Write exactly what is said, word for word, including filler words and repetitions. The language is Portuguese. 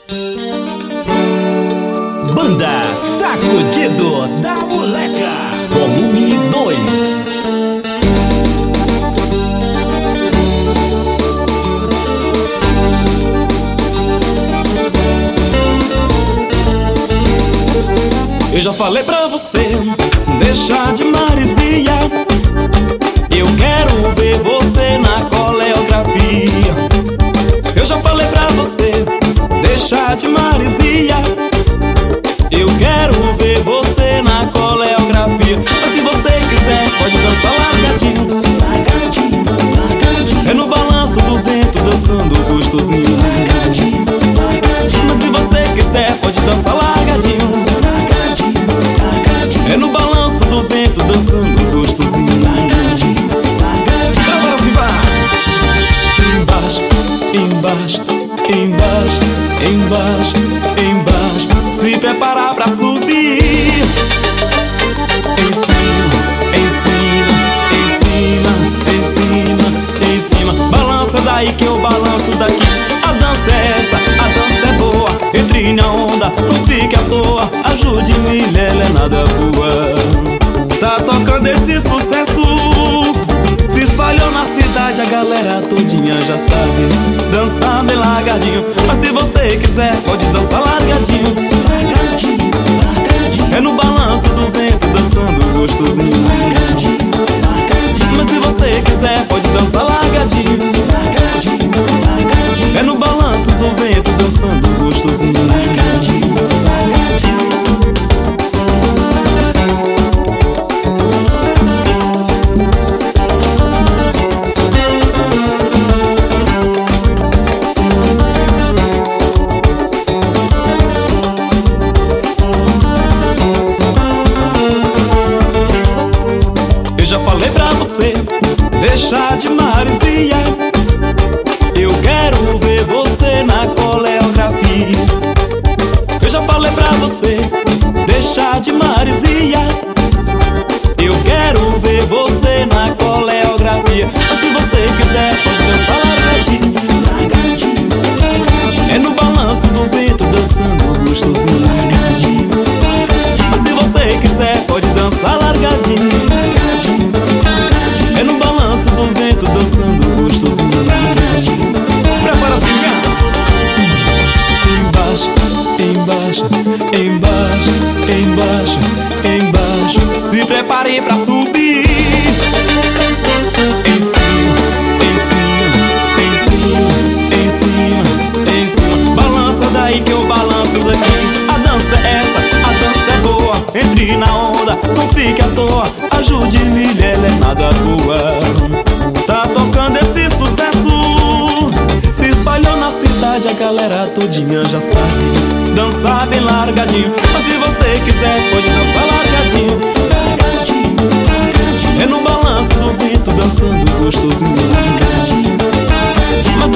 Banda Sacudido da Moleca, volume dois. Eu já falei pra você deixar de marisia. Eu quero ver você na coreografia. Eu já falei pra você deixar de marisia. Eu quero ver você na coreografia. Mas se você quiser, pode dançar largadinho. Largadinho, largadinho. É no balanço do vento, dançando gostosinho. Largadinho, largadinho. Mas se você quiser, pode dançar largadinho. Largadinho, largadinho. É no balanço do vento, dançando gostosinho. Largadinho, largadinho. Agora se vai. Embaixo, embaixo, embaixo, embaixo, embaixo. Se preparar pra subir. Em cima, em cima, em cima, em cima, em cima. Balança daí que eu balanço daqui. A dança é essa, a dança é boa. Entre na onda, não fique à toa. Ajude-me, Lelé, nada boa. Tá tocando esse sucesso, se espalhou na cidade, a galera todinha já sabe. Dançar bem largadinho. Mas se você quiser, pode dançar largadinho. Largadinho, largadinho. É no balanço do vento, dançando gostosinho. Largadinho, largadinho. Mas se você quiser, pode dançar largadinho. Largadinho, largadinho. É no balanço do vento, dançando gostosinho. Largadinho, largadinho. Eu já falei pra você deixar de marisia. Eu quero ver você na coreografia. Eu já falei pra você deixar de marisia. Eu quero ver você na coreografia. Mas se você quiser, pode dançar largadinho. Largadinho, largadinho. É no balanço do vento, dançando gostosinho. Largadinho, largadinho. Mas se você quiser, pode dançar largadinho. É no balanço do vento, dançando gostosinho. Largadinho. Prepara-se, embaixo, embaixo, embaixo, embaixo, embaixo. Se prepare pra subir. Em cima, em cima, em cima, em cima, em cima. Balança daí que eu balanço daqui. A dança é essa, a dança é boa. Entre na onda, não fique à toa. Ajude-me, Lelé, nada boa. Tá tocando esse sucesso, se espalhou na cidade, a galera todinha já sabe. Dançar bem largadinho. Mas se você quiser, pode dançar largadinho. Largadinho, largadinho. É no balanço do vento, dançando gostosinho. Largadinho, largadinho. Mas